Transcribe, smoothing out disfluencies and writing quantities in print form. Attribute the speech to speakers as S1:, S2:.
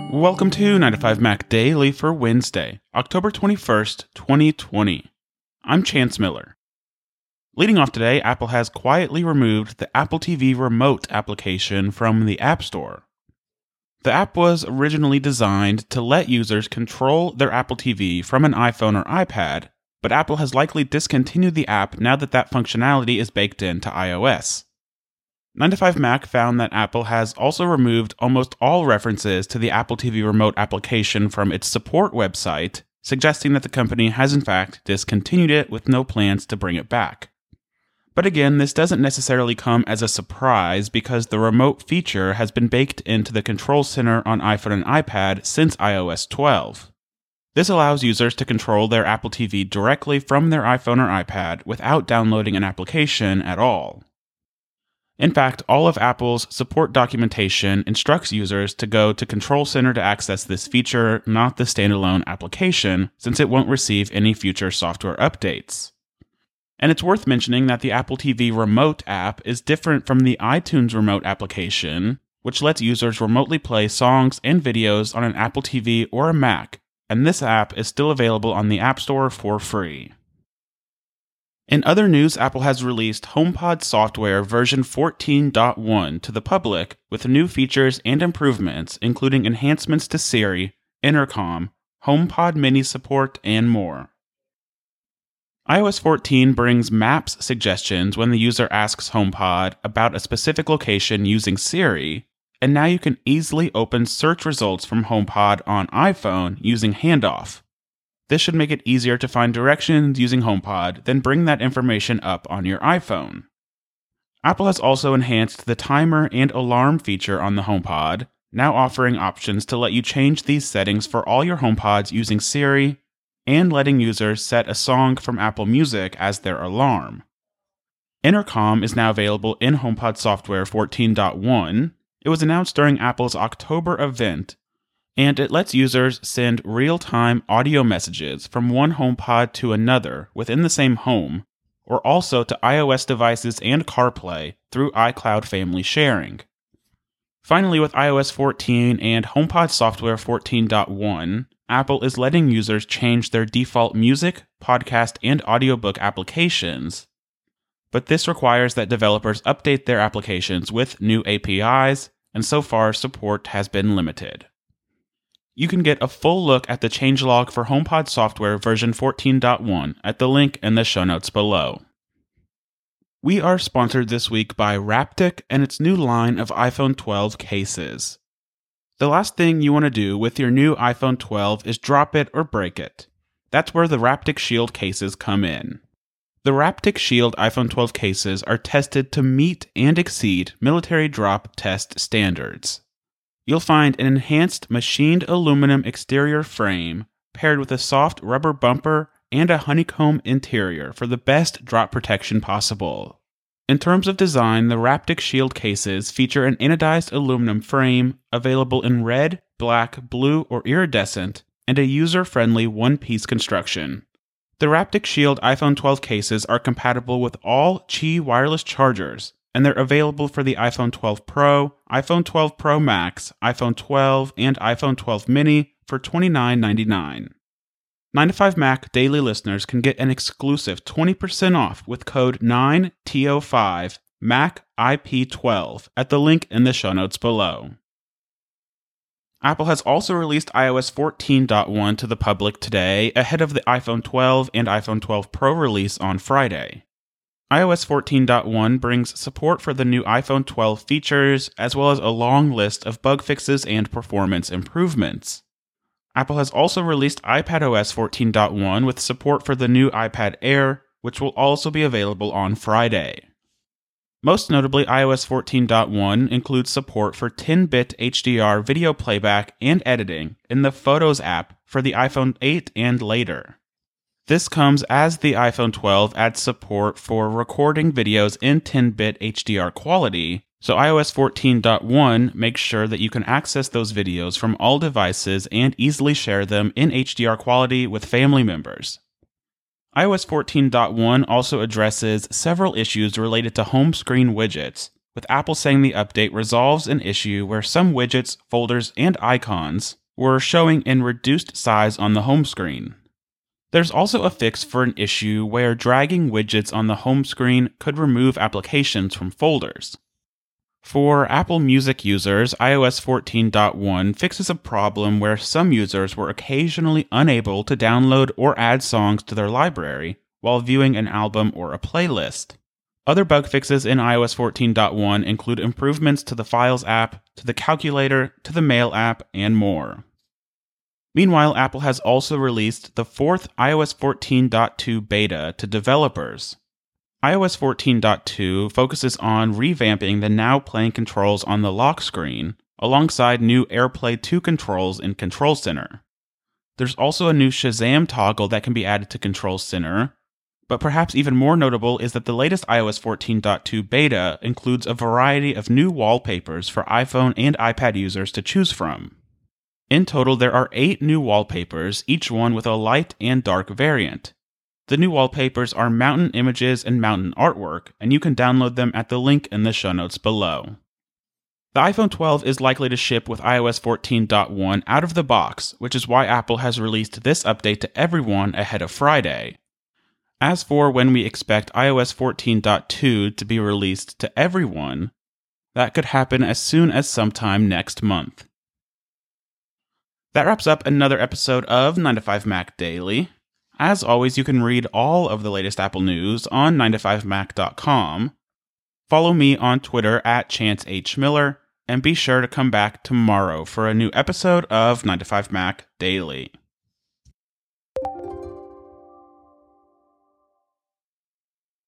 S1: Welcome to 9 to 5 Mac Daily for Wednesday, October 21st, 2020. I'm Chance Miller. Leading off today, Apple has quietly removed the Apple TV Remote application from the App Store. The app was originally designed to let users control their Apple TV from an iPhone or iPad, but Apple has likely discontinued the app now that that functionality is baked into iOS. 9 to 5 Mac found that Apple has also removed almost all references to the Apple TV Remote application from its support website, suggesting that the company has in fact discontinued it with no plans to bring it back. But again, this doesn't necessarily come as a surprise because the remote feature has been baked into the Control Center on iPhone and iPad since iOS 12. This allows users to control their Apple TV directly from their iPhone or iPad without downloading an application at all. In fact, all of Apple's support documentation instructs users to go to Control Center to access this feature, not the standalone application, since it won't receive any future software updates. And it's worth mentioning that the Apple TV Remote app is different from the iTunes Remote application, which lets users remotely play songs and videos on an Apple TV or a Mac, and this app is still available on the App Store for free. In other news, Apple has released HomePod software version 14.1 to the public with new features and improvements, including enhancements to Siri, Intercom, HomePod Mini support, and more. iOS 14 brings Maps suggestions when the user asks HomePod about a specific location using Siri, and now you can easily open search results from HomePod on iPhone using Handoff. This should make it easier to find directions using HomePod than bring that information up on your iPhone. Apple has also enhanced the timer and alarm feature on the HomePod, now offering options to let you change these settings for all your HomePods using Siri, and letting users set a song from Apple Music as their alarm. Intercom is now available in HomePod software 14.1. It was announced during Apple's October event, and it lets users send real-time audio messages from one HomePod to another within the same home, or also to iOS devices and CarPlay through iCloud family sharing. Finally, with iOS 14 and HomePod software 14.1, Apple is letting users change their default music, podcast, and audiobook applications, but this requires that developers update their applications with new APIs, and so far support has been limited. You can get a full look at the changelog for HomePod software version 14.1 at the link in the show notes below. We are sponsored this week by Raptic and its new line of iPhone 12 cases. The last thing you want to do with your new iPhone 12 is drop it or break it. That's where the Raptic Shield cases come in. The Raptic Shield iPhone 12 cases are tested to meet and exceed military drop test standards. You'll find an enhanced machined aluminum exterior frame paired with a soft rubber bumper and a honeycomb interior for the best drop protection possible. In terms of design, the Raptic Shield cases feature an anodized aluminum frame available in red, black, blue, or iridescent, and a user-friendly one-piece construction. The Raptic Shield iPhone 12 cases are compatible with all Qi wireless chargers, and they're available for the iPhone 12 Pro, iPhone 12 Pro Max, iPhone 12, and iPhone 12 Mini for $29.99. 9 to 5 Mac daily listeners can get an exclusive 20% off with code 9TO5 MACIP12 at the link in the show notes below. Apple has also released iOS 14.1 to the public today ahead of the iPhone 12 and iPhone 12 Pro release on Friday. iOS 14.1 brings support for the new iPhone 12 features, as well as a long list of bug fixes and performance improvements. Apple has also released iPadOS 14.1 with support for the new iPad Air, which will also be available on Friday. Most notably, iOS 14.1 includes support for 10-bit HDR video playback and editing in the Photos app for the iPhone 8 and later. This comes as the iPhone 12 adds support for recording videos in 10-bit HDR quality, so iOS 14.1 makes sure that you can access those videos from all devices and easily share them in HDR quality with family members. iOS 14.1 also addresses several issues related to home screen widgets, with Apple saying the update resolves an issue where some widgets, folders, and icons were showing in reduced size on the home screen. There's also a fix for an issue where dragging widgets on the home screen could remove applications from folders. For Apple Music users, iOS 14.1 fixes a problem where some users were occasionally unable to download or add songs to their library while viewing an album or a playlist. Other bug fixes in iOS 14.1 include improvements to the Files app, to the Calculator, to the Mail app, and more. Meanwhile, Apple has also released the fourth iOS 14.2 beta to developers. iOS 14.2 focuses on revamping the Now Playing controls on the lock screen, alongside new AirPlay 2 controls in Control Center. There's also a new Shazam toggle that can be added to Control Center, but perhaps even more notable is that the latest iOS 14.2 beta includes a variety of new wallpapers for iPhone and iPad users to choose from. In total, there are 8 new wallpapers, each one with a light and dark variant. The new wallpapers are mountain images and mountain artwork, and you can download them at the link in the show notes below. The iPhone 12 is likely to ship with iOS 14.1 out of the box, which is why Apple has released this update to everyone ahead of Friday. As for when we expect iOS 14.2 to be released to everyone, that could happen as soon as sometime next month. That wraps up another episode of 9to5Mac Daily. As always, you can read all of the latest Apple news on 9to5mac.com. Follow me on Twitter at ChanceHMiller, and be sure to come back tomorrow for a new episode of 9to5Mac Daily.